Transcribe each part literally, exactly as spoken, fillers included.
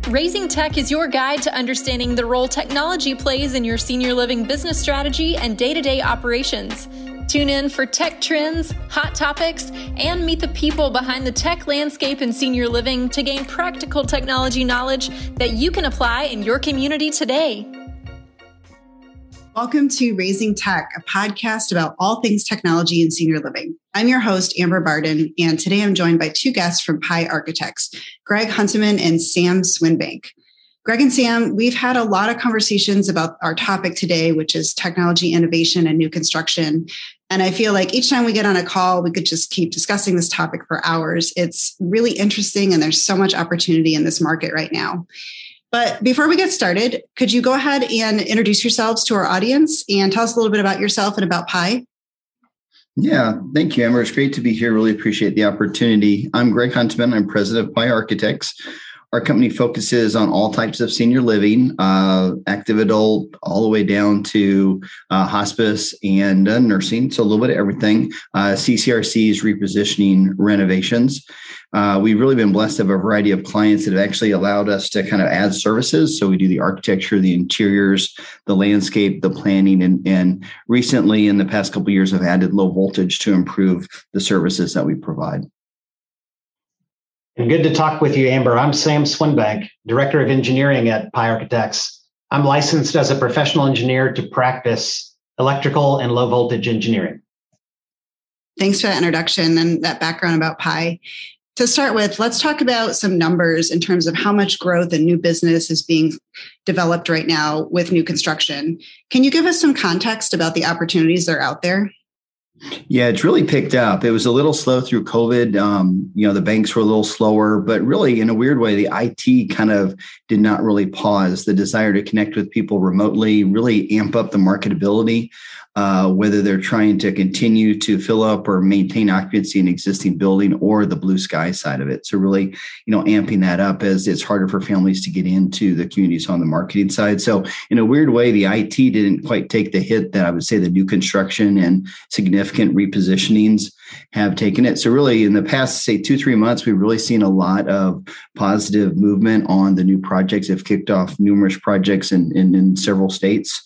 Raising Tech is your guide to understanding the role technology plays in your senior living business strategy and day-to-day operations. Tune in for tech trends, hot topics, and meet the people behind the tech landscape in senior living to gain practical technology knowledge that you can apply in your community today. Welcome to Raising Tech, a podcast about all things technology in senior living. I'm your host, Amber Barden, and today I'm joined by two guests from Pi Architects, Greg Hunteman and Sam Swinbank. Greg and Sam, we've had a lot of conversations about our topic today, which is technology innovation and new construction. And I feel like each time we get on a call, we could just keep discussing this topic for hours. It's really interesting, and there's so much opportunity in this market right now. But before we get started, could you go ahead and introduce yourselves to our audience and tell us a little bit about yourself and about Pi? Yeah, thank you, Amber. It's great to be here. Really appreciate the opportunity. I'm Greg Hunteman. I'm president of Pi Architects. Our company focuses on all types of senior living, uh, active adult, all the way down to uh, hospice and uh, nursing. So a little bit of everything. Uh, C C R Cs, repositioning, renovations. Uh, we've really been blessed to have a variety of clients that have actually allowed us to kind of add services. So we do the architecture, the interiors, the landscape, the planning, and, and recently in the past couple of years have added low voltage to improve the services that we provide. And good to talk with you, Amber. I'm Sam Swinbank, Director of Engineering at Pi Architects. I'm licensed as a professional engineer to practice electrical and low voltage engineering. Thanks for that introduction and that background about Pi. To start with, let's talk about some numbers in terms of how much growth and new business is being developed right now with new construction. Can you give us some context about the opportunities that are out there? Yeah, it's really picked up. It was a little slow through COVID. Um, you know, the banks were a little slower, but really in a weird way, the I T kind of did not really pause. The desire to connect with people remotely really amp up the marketability, uh, whether they're trying to continue to fill up or maintain occupancy in existing building or the blue sky side of it. So really, you know, amping that up as it's harder for families to get into the communities on the marketing side. So in a weird way, the I T didn't quite take the hit that I would say the new construction and significant repositionings have taken it. So really in the past, say two, three months, we've really seen a lot of positive movement on the new projects. Have kicked off numerous projects in, in, in several states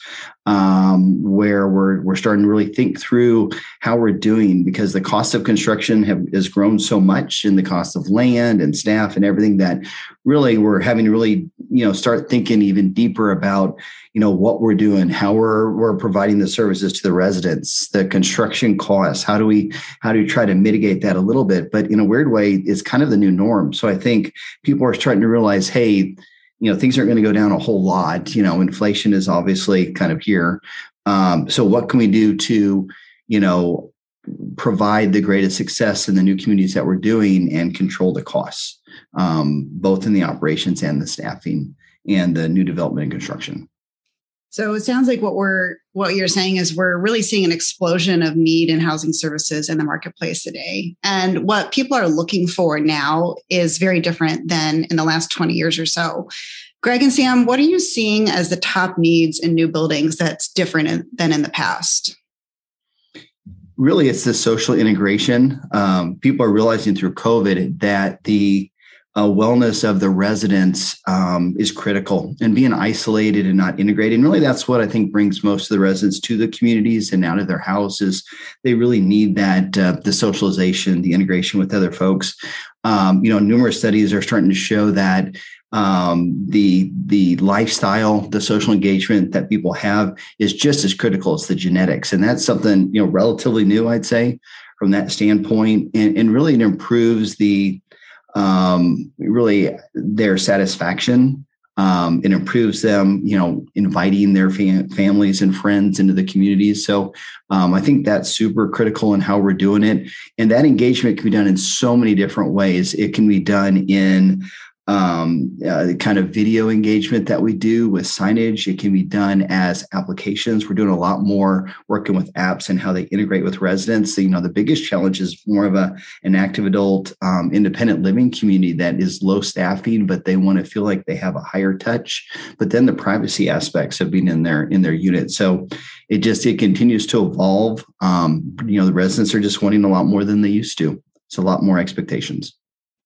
um, where we're, we're starting to really think through how we're doing, because the cost of construction have, has grown so much, and the cost of land and staff and everything, that really we're having to really, you know, start thinking even deeper about, you know, what we're doing, how we're we're providing the services to the residents, the construction costs. How do we how do we try to mitigate that a little bit? But in a weird way, it's kind of the new norm. So I think people are starting to realize, hey, you know, things aren't going to go down a whole lot. You know, inflation is obviously kind of here. Um, so what can we do to, you know, provide the greatest success in the new communities that we're doing and control the costs, um, both in the operations and the staffing and the new development and construction. So it sounds like what we're what you're saying is we're really seeing an explosion of need in housing services in the marketplace today. And what people are looking for now is very different than in the last twenty years or so. Greg and Sam, what are you seeing as the top needs in new buildings that's different in, than in the past? Really, it's the social integration. Um, people are realizing through COVID that the Uh, wellness of the residents um, is critical, and being isolated and not integrated. And really, that's what I think brings most of the residents to the communities and out of their houses. They really need that, uh, the socialization, the integration with other folks. Um, you know, numerous studies are starting to show that um, the the lifestyle, the social engagement that people have is just as critical as the genetics. And that's something, you know, relatively new, I'd say, from that standpoint. And, and really, it improves the um, really their satisfaction. Um, it improves them, you know, inviting their fam- families and friends into the communities. So um, I think that's super critical in how we're doing it. And that engagement can be done in so many different ways. It can be done in um, uh, the kind of video engagement that we do with signage. It can be done as applications. We're doing a lot more working with apps and how they integrate with residents. So, you know, the biggest challenge is more of a an active adult um, independent living community that is low staffing, but they want to feel like they have a higher touch. But then the privacy aspects of being in their in their unit. So it just it continues to evolve. Um, you know, the residents are just wanting a lot more than they used to. It's a lot more expectations.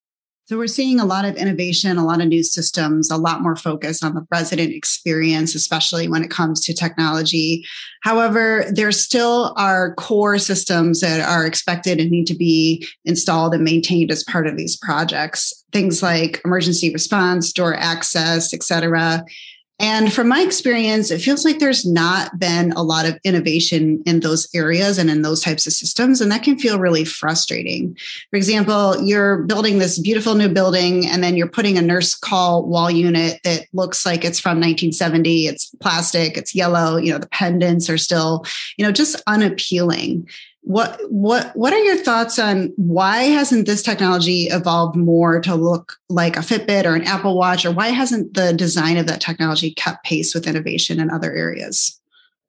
So we're seeing a lot of innovation, a lot of new systems, a lot more focus on the resident experience, especially when it comes to technology. However, there still are core systems that are expected and need to be installed and maintained as part of these projects. Things like emergency response, door access, et cetera. And from my experience, it feels like there's not been a lot of innovation in those areas and in those types of systems. And that can feel really frustrating. For example, you're building this beautiful new building, and then you're putting a nurse call wall unit that looks like it's from nineteen seventy. It's plastic, it's yellow, you know, the pendants are still, you know, just unappealing. What what what are your thoughts on why hasn't this technology evolved more to look like a Fitbit or an Apple Watch, or why hasn't the design of that technology kept pace with innovation in other areas?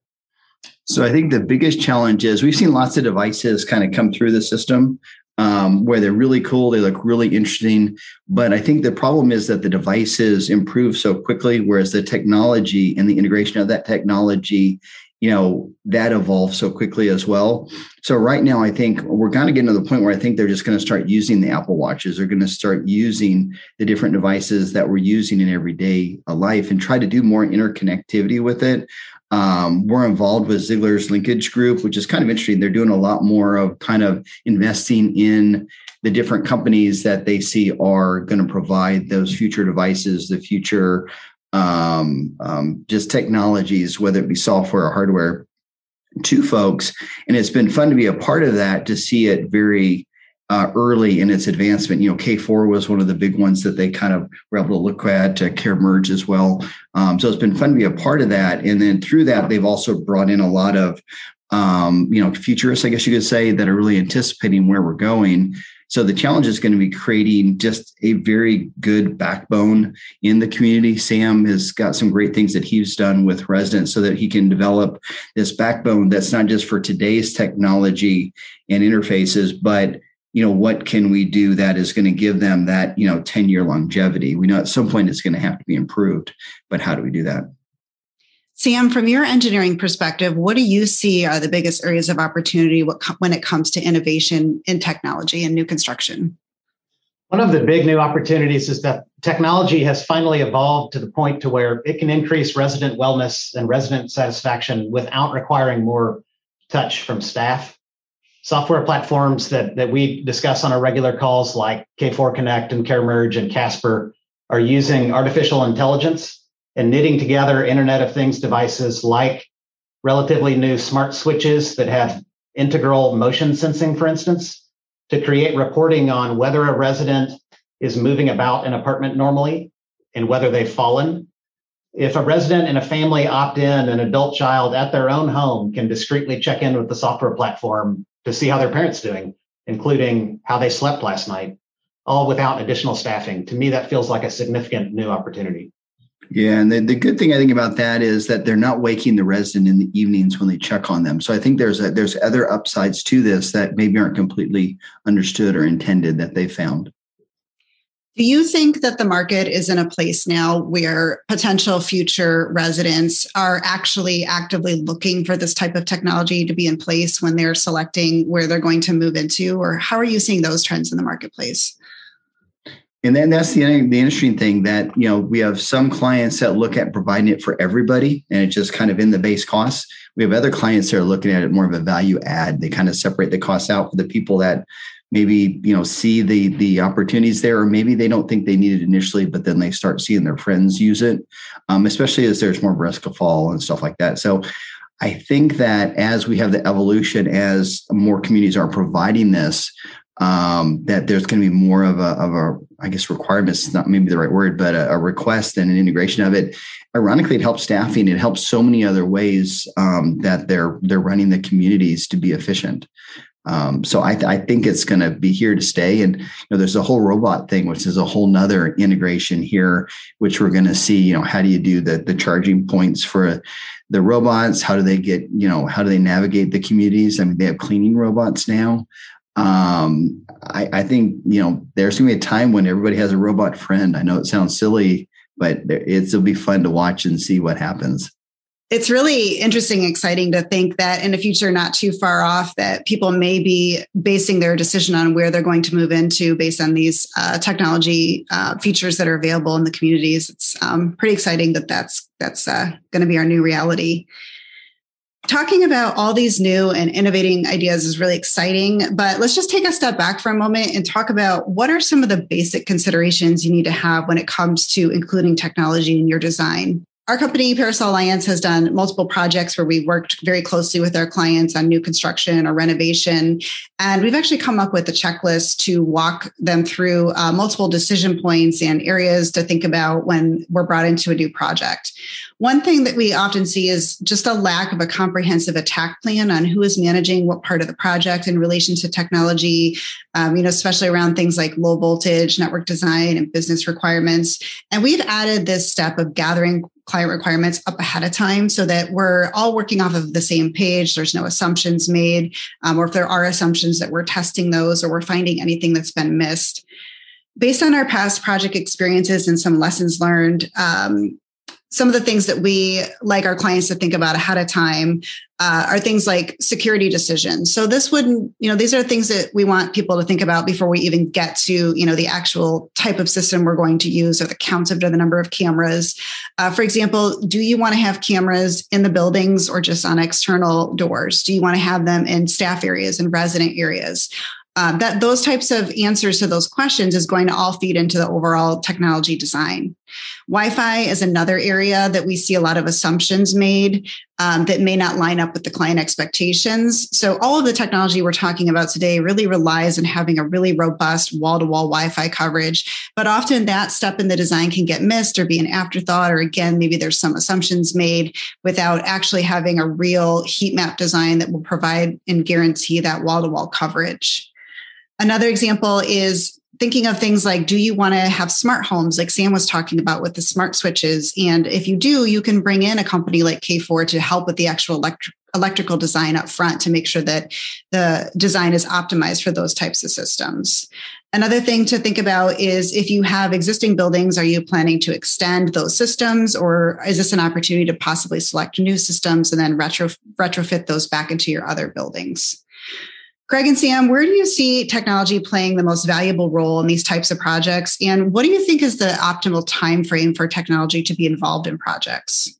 So I think the biggest challenge is we've seen lots of devices kind of come through the system um, where they're really cool, they look really interesting, but I think the problem is that the devices improve so quickly, whereas the technology and the integration of that technology, you know, that evolves so quickly as well. So right now, I think we're kind of getting to the point where I think they're just going to start using the Apple Watches. They're going to start using the different devices that we're using in everyday life and try to do more interconnectivity with it. Um, we're involved with Ziegler's Linkage Group, which is kind of interesting. They're doing a lot more of kind of investing in the different companies that they see are going to provide those future devices, the future um, um, just technologies, whether it be software or hardware, to folks. And it's been fun to be a part of that, to see it very uh, early in its advancement. You know, K four was one of the big ones that they kind of were able to look at, uh, CareMerge as well. Um, so it's been fun to be a part of that. And then through that, they've also brought in a lot of, um, you know, futurists, I guess you could say, that are really anticipating where we're going. So the challenge is going to be creating just a very good backbone in the community. Sam has got some great things that he's done with residents so that he can develop this backbone that's not just for today's technology and interfaces, but, you know, what can we do that is going to give them that, you know, ten-year longevity? We know at some point it's going to have to be improved, but how do we do that? Sam, from your engineering perspective, what do you see are the biggest areas of opportunity when it comes to innovation in technology and new construction? One of the big new opportunities is that technology has finally evolved to the point to where it can increase resident wellness and resident satisfaction without requiring more touch from staff. Software platforms that, that we discuss on our regular calls, like K four Connect and CareMerge and Casper, are using artificial intelligence and knitting together Internet of Things devices like relatively new smart switches that have integral motion sensing, for instance, to create reporting on whether a resident is moving about an apartment normally and whether they've fallen. If a resident and a family opt in, an adult child at their own home can discreetly check in with the software platform to see how their parent's doing, including how they slept last night, all without additional staffing. To me, that feels like a significant new opportunity. Yeah, and the, the good thing I think about that is that they're not waking the resident in the evenings when they check on them. So I think there's a, there's other upsides to this that maybe aren't completely understood or intended that they found. Do you think that the market is in a place now where potential future residents are actually actively looking for this type of technology to be in place when they're selecting where they're going to move into? Or how are you seeing those trends in the marketplace? And then that's the, the interesting thing that, you know, we have some clients that look at providing it for everybody and it's just kind of in the base costs. We have other clients that are looking at it more of a value add. They kind of separate the costs out for the people that maybe, you know, see the the opportunities there, or maybe they don't think they need it initially, but then they start seeing their friends use it, um, especially as there's more risk of fall and stuff like that. So I think that as we have the evolution, as more communities are providing this, um, that there's going to be more of a, of a, I guess, requirements, not maybe the right word, but a, a request and an integration of it. Ironically, it helps staffing. It helps so many other ways um, that they're they're running the communities to be efficient. Um, so I, th- I think it's going to be here to stay. And you know, there's a whole robot thing, which is a whole nother integration here, which we're going to see. You know, how do you do the the charging points for the robots? How do they get, you know, how do they navigate the communities? I mean, they have cleaning robots now. Um, I, I think, you know, there's going to be a time when everybody has a robot friend. I know it sounds silly, but it's, it'll be fun to watch and see what happens. It's really interesting, exciting to think that in the future, not too far off, that people may be basing their decision on where they're going to move into based on these uh, technology uh, features that are available in the communities. It's um, pretty exciting that that's that's uh, going to be our new reality. Talking about all these new and innovating ideas is really exciting, but let's just take a step back for a moment and talk about what are some of the basic considerations you need to have when it comes to including technology in your design. Our company, Parasol Alliance, has done multiple projects where we've worked very closely with our clients on new construction or renovation. And we've actually come up with a checklist to walk them through uh, multiple decision points and areas to think about when we're brought into a new project. One thing that we often see is just a lack of a comprehensive attack plan on who is managing what part of the project in relation to technology, um, you know, especially around things like low voltage, network design, and business requirements. And we've added this step of gathering client requirements up ahead of time so that we're all working off of the same page. There's no assumptions made, um, or if there are assumptions that we're testing those or we're finding anything that's been missed. Based on our past project experiences and some lessons learned, um, some of the things that we like our clients to think about ahead of time uh, are things like security decisions. So this wouldn't, you know, these are things that we want people to think about before we even get to, you know, the actual type of system we're going to use or the count of the number of cameras. Uh, for example, do you want to have cameras in the buildings or just on external doors? Do you want to have them in staff areas and resident areas? Uh, that those types of answers to those questions is going to all feed into the overall technology design. Wi-Fi is another area that we see a lot of assumptions made um, that may not line up with the client expectations. So all of the technology we're talking about today really relies on having a really robust wall-to-wall Wi-Fi coverage. But often that step in the design can get missed or be an afterthought, or again, maybe there's some assumptions made without actually having a real heat map design that will provide and guarantee that wall-to-wall coverage. Another example is thinking of things like, do you want to have smart homes like Sam was talking about with the smart switches? And if you do, you can bring in a company like K four to help with the actual electric, electrical design up front to make sure that the design is optimized for those types of systems. Another thing to think about is if you have existing buildings, are you planning to extend those systems, or is this an opportunity to possibly select new systems and then retro, retrofit those back into your other buildings? Greg and Sam, where do you see technology playing the most valuable role in these types of projects? And what do you think is the optimal time frame for technology to be involved in projects?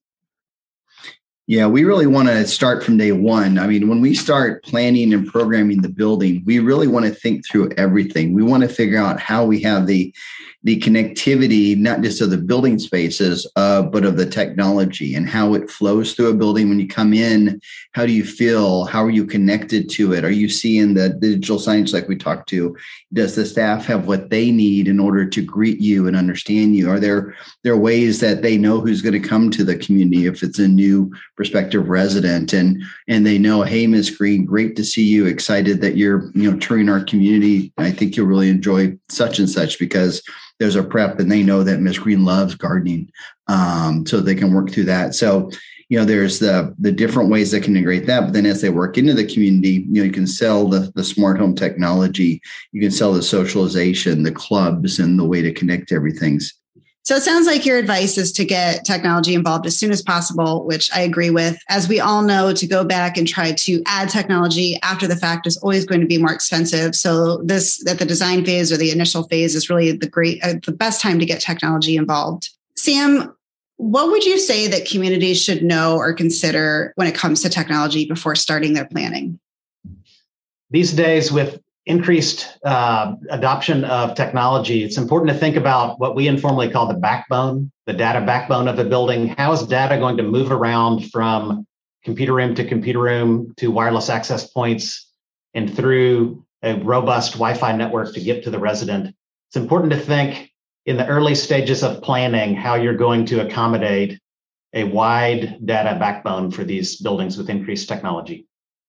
Yeah, we really want to start from day one. I mean, when we start planning and programming the building, we really want to think through everything. We want to figure out how we have the the connectivity, not just of the building spaces, uh, but of the technology and how it flows through a building. When you come in, how do you feel? How are you connected to it? Are you seeing the digital signage like we talked to? Does the staff have what they need in order to greet you and understand you? Are there, there are ways that they know who's going to come to the community if it's a new prospective resident, and and they know, hey, Miz Green, great to see you. Excited that you're, you know, touring our community. I think you'll really enjoy such and such because there's a prep, and they know that Miz Green loves gardening, um, so they can work through that. So, you know, there's the the different ways that can integrate that. But then as they work into the community, you know, you can sell the the smart home technology, you can sell the socialization, the clubs, and the way to connect everything. So it sounds like your advice is to get technology involved as soon as possible, which I agree with. As we all know, to go back and try to add technology after the fact is always going to be more expensive. So this, at the design phase or the initial phase, is really the great, uh, the best time to get technology involved. Sam, what would you say that communities should know or consider when it comes to technology before starting their planning? These days, with increased uh, adoption of technology, it's important to think about what we informally call the backbone, the data backbone of a building. How is data going to move around from computer room to computer room to wireless access points and through a robust Wi-Fi network to get to the resident? It's important to think in the early stages of planning how you're going to accommodate a wide data backbone for these buildings with increased technology.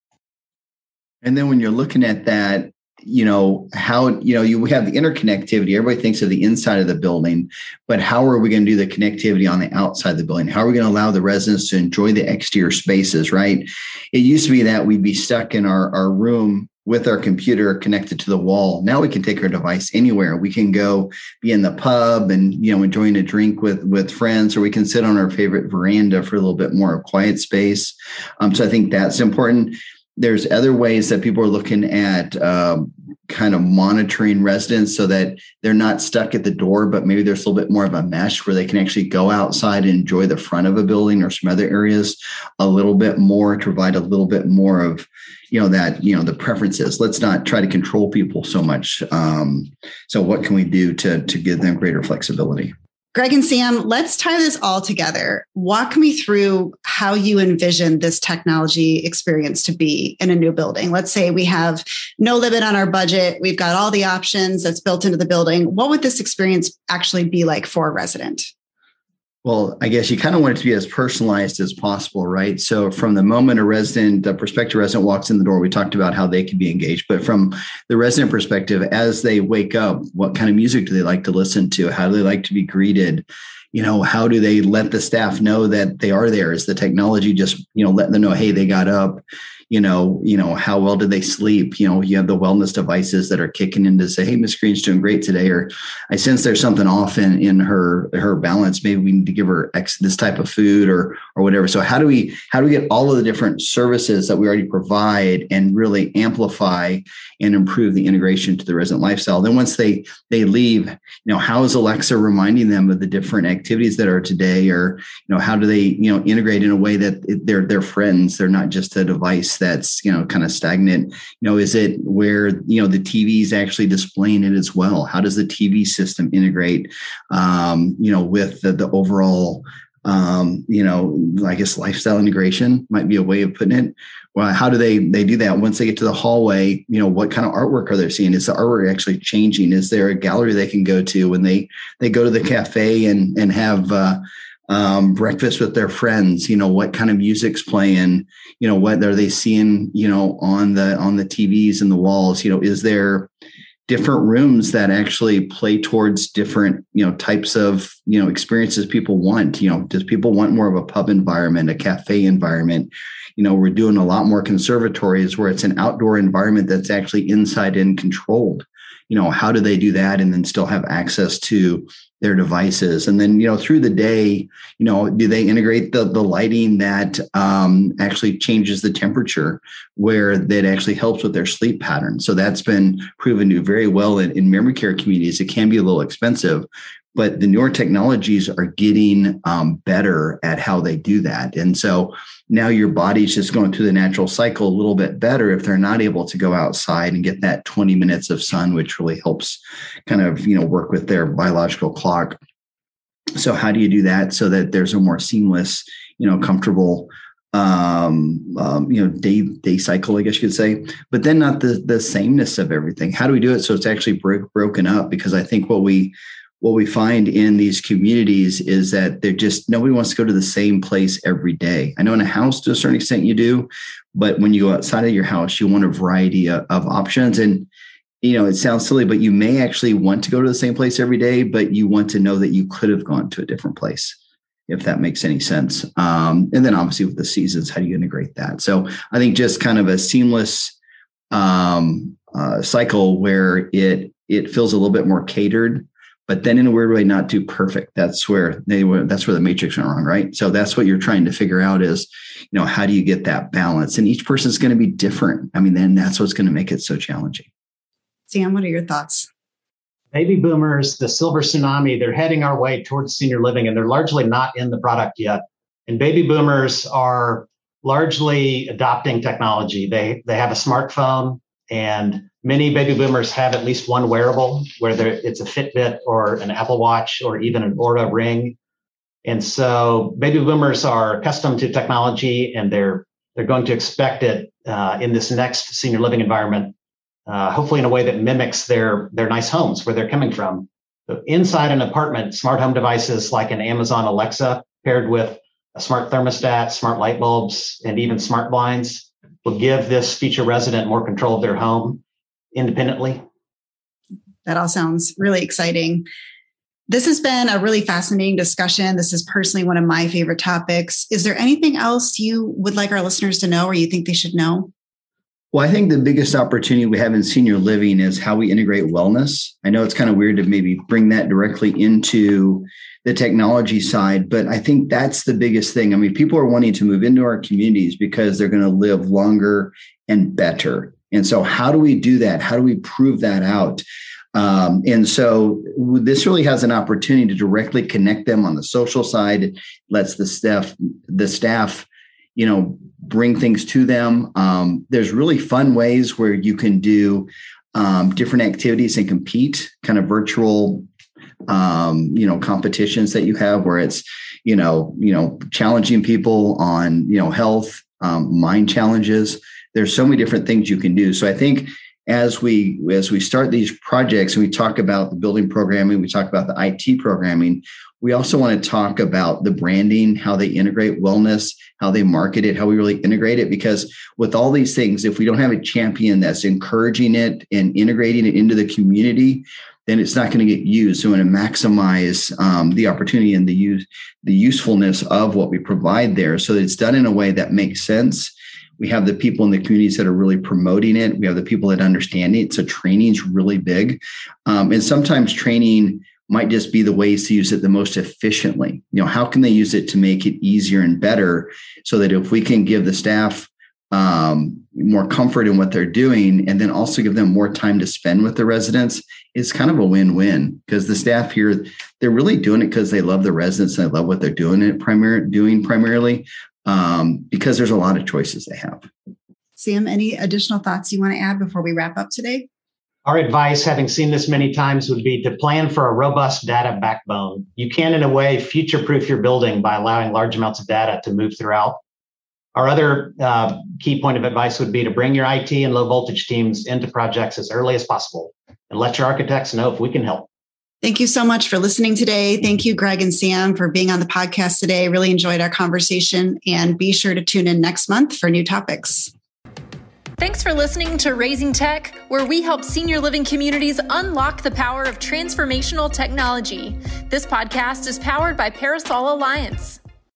And then when you're looking at that, you know, how, you know, you have the interconnectivity. Everybody thinks of the inside of the building, but how are we going to do the connectivity on the outside of the building? How are we going to allow the residents to enjoy the exterior spaces, right? It used to be that we'd be stuck in our, our room with our computer connected to the wall. Now we can take our device anywhere. We can go be in the pub and, you know, enjoying a drink with, with friends, or we can sit on our favorite veranda for a little bit more quiet space. Um, so I think that's important. There's other ways that people are looking at um, kind of monitoring residents so that they're not stuck at the door, but maybe there's a little bit more of a mesh where they can actually go outside and enjoy the front of a building or some other areas a little bit more to provide a little bit more of, you know, that, you know, the preferences. Let's not try to control people so much. Um, so what can we do to, to give them greater flexibility? Greg and Sam, let's tie this all together. Walk me through how you envision this technology experience to be in a new building. Let's say we have no limit on our budget. We've got all the options that's built into the building. What would this experience actually be like for a resident? Well, I guess you kind of want it to be as personalized as possible, right? So from the moment a resident, a prospective resident walks in the door, we talked about how they can be engaged. But from the resident perspective, as they wake up, what kind of music do they like to listen to? How do they like to be greeted? You know, how do they let the staff know that they are there? Is the technology just, you know, letting them know, hey, they got up? You know, you know, how well did they sleep? You know, you have the wellness devices that are kicking in to say, hey, Miss Green's doing great today. Or I sense there's something off in, in her, her balance. Maybe we need to give her X, this type of food or, or whatever. So how do we, how do we get all of the different services that we already provide and really amplify and improve the integration to the resident lifestyle? Then once they, they leave, you know, how is Alexa reminding them of the different activities that are today? Or, you know, how do they, you know, integrate in a way that they're, they're friends? They're not just a device that's, you know, kind of stagnant. You know, is it where, you know, the T V is actually displaying it as well? How does the T V system integrate, um, you know, with the, the overall, um, you know, I guess lifestyle integration might be a way of putting it. Well, how do they, they do that? Once they get to the hallway, you know, what kind of artwork are they seeing? Is the artwork actually changing? Is there a gallery they can go to when they, they go to the cafe and, and have, uh, Um, breakfast with their friends? You know, what kind of music's playing? You know, what are they seeing, you know, on the, on the T Vs and the walls? You know, is there different rooms that actually play towards different, you know, types of, you know, experiences people want? You know, does people want more of a pub environment, a cafe environment? You know, we're doing a lot more conservatories where it's an outdoor environment that's actually inside and controlled. You know, how do they do that and then still have access to their devices? And then, you know, through the day, you know, do they integrate the, the lighting that um, actually changes the temperature where that actually helps with their sleep pattern? So that's been proven to do very well in, in memory care communities. It can be a little expensive, but the newer technologies are getting um, better at how they do that. And so now your body's just going through the natural cycle a little bit better if they're not able to go outside and get that twenty minutes of sun, which really helps kind of, you know, work with their biological clock. So how do you do that so that there's a more seamless, you know, comfortable, um, um, you know, day, day cycle, I guess you could say, but then not the, the sameness of everything. How do we do it so it's actually bro- broken up? Because I think what we, What we find in these communities is that they're just, nobody wants to go to the same place every day. I know in a house to a certain extent you do, but when you go outside of your house, you want a variety of, of options. And, you know, it sounds silly, but you may actually want to go to the same place every day, but you want to know that you could have gone to a different place, if that makes any sense. Um, and then obviously with the seasons, how do you integrate that? So I think just kind of a seamless um, uh, cycle where it it feels a little bit more catered, but then in a weird way, not too perfect. That's where they were, that's where the matrix went wrong, right? So that's what you're trying to figure out is, you know, how do you get that balance? And each person is going to be different. I mean, then that's what's going to make it so challenging. Sam, what are your thoughts? Baby boomers, the silver tsunami, they're heading our way towards senior living, and they're largely not in the product yet. And baby boomers are largely adopting technology. They they have a smartphone, and many baby boomers have at least one wearable, whether it's a Fitbit or an Apple Watch or even an Oura Ring. And so baby boomers are accustomed to technology, and they're they're going to expect it uh, in this next senior living environment, uh, hopefully in a way that mimics their, their nice homes where they're coming from. So inside an apartment, smart home devices like an Amazon Alexa paired with a smart thermostat, smart light bulbs, and even smart blinds will give this future resident more control of their home independently. That all sounds really exciting. This has been a really fascinating discussion. This is personally one of my favorite topics. Is there anything else you would like our listeners to know or you think they should know? Well, I think the biggest opportunity we have in senior living is how we integrate wellness. I know it's kind of weird to maybe bring that directly into the technology side, but I think that's the biggest thing. I mean, people are wanting to move into our communities because they're going to live longer and better. And so how do we do that? How do we prove that out? Um, and so this really has an opportunity to directly connect them on the social side. It lets the staff, the staff, you know, bring things to them. Um, there's really fun ways where you can do um, different activities and compete, kind of virtual, um, you know, competitions that you have where it's, you know, you know, challenging people on, you know, health, um, mind challenges. There's so many different things you can do. So I think as we as we start these projects and we talk about the building programming, we talk about the I T programming, we also want to talk about the branding, how they integrate wellness, how they market it, how we really integrate it. Because with all these things, if we don't have a champion that's encouraging it and integrating it into the community, then it's not going to get used. So we want to maximize um, the opportunity and the use, the usefulness of what we provide there so that it's done in a way that makes sense. We have the people in the communities that are really promoting it. We have the people that understand it. So training is really big. Um, and sometimes training might just be the ways to use it the most efficiently. You know, how can they use it to make it easier and better so that if we can give the staff um, more comfort in what they're doing and then also give them more time to spend with the residents, it's kind of a win-win because the staff here, they're really doing it because they love the residents and they love what they're doing it primar- doing primarily. Um, because there's a lot of choices they have. Sam, any additional thoughts you want to add before we wrap up today? Our advice, having seen this many times, would be to plan for a robust data backbone. You can, in a way, future-proof your building by allowing large amounts of data to move throughout. Our other uh, key point of advice would be to bring your I T and low voltage teams into projects as early as possible and let your architects know if we can help. Thank you so much for listening today. Thank you, Greg and Sam, for being on the podcast today. Really enjoyed our conversation, and be sure to tune in next month for new topics. Thanks for listening to Raising Tech, where we help senior living communities unlock the power of transformational technology. This podcast is powered by Parasol Alliance.